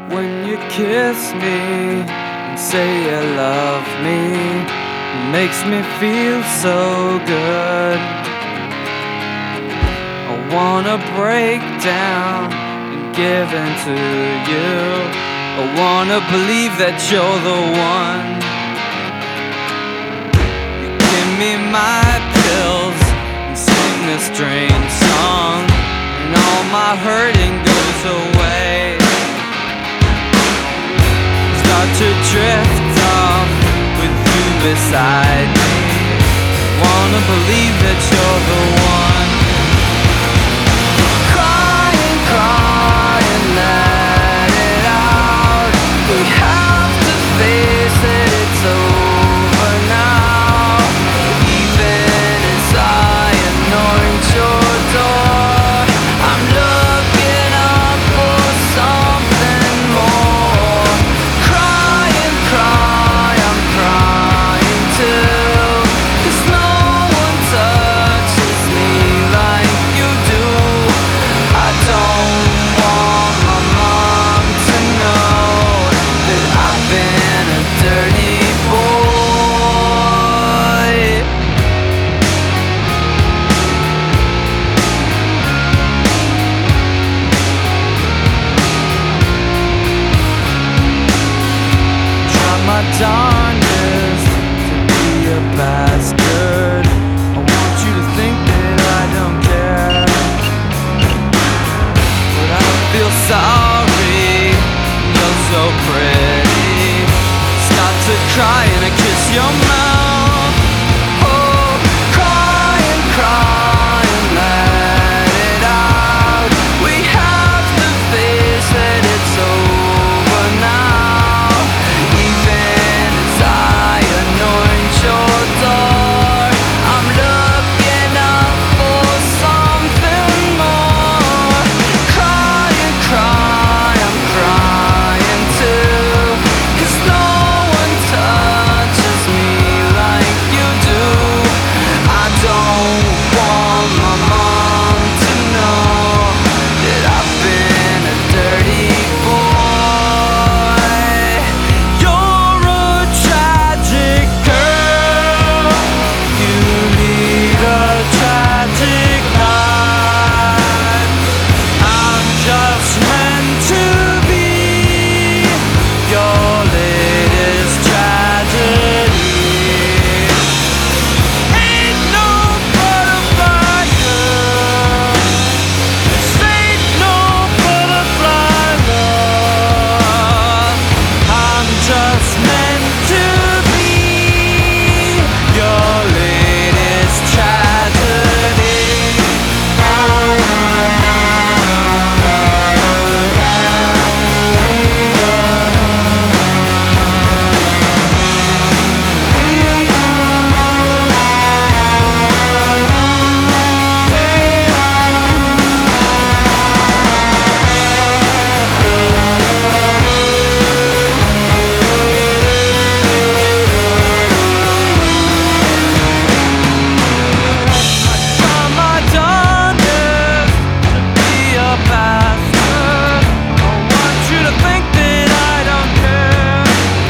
When you kiss me and say you love me, it makes me feel so good. I wanna break down and give in to you. I wanna believe that you're the one. You give me my pills and sing this strange song, and all my hurting goes away. Start to drift off with you beside me. Wanna believe that you're the one. Cry and cry and let it out. We have to face it, it's over now. Even as I anoint your door, I'm looking up for something more. Cry and cry, I'm crying too, 'cause no one touches me like you do. I don't want my mom to know that I've been a dirty boy. Try my darndest to be a bastard. I want you to think that I don't care, but I don't feel sorry. You're so pretty. Start to cry and I kiss your mouth. Oh, cry and let it out. We have to face it, it's over now. Even as I anoint your door, I'm looking up for something more. Cry and cry, I'm crying too, 'cause no one touches me like you do. I don't want my mom to know that I've been a dirty boy. You're a tragic girl. You lead a tragic life. I'm just meant to be your latest tragedy. Ain't no butterfly girl. This ain't no butterfly love. I'm just meant to be your latest tragedy. Try my darndest to be a bastard. I want you to think that I don't care.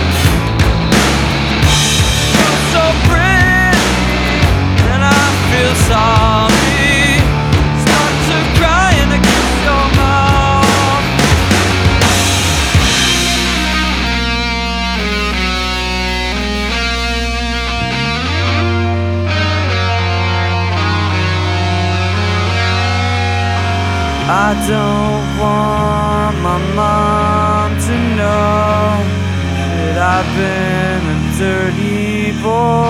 You're so pretty, and I feel sorry. Start to cry and I kiss your mouth. I don't want my mom to know that I've been a dirty boy.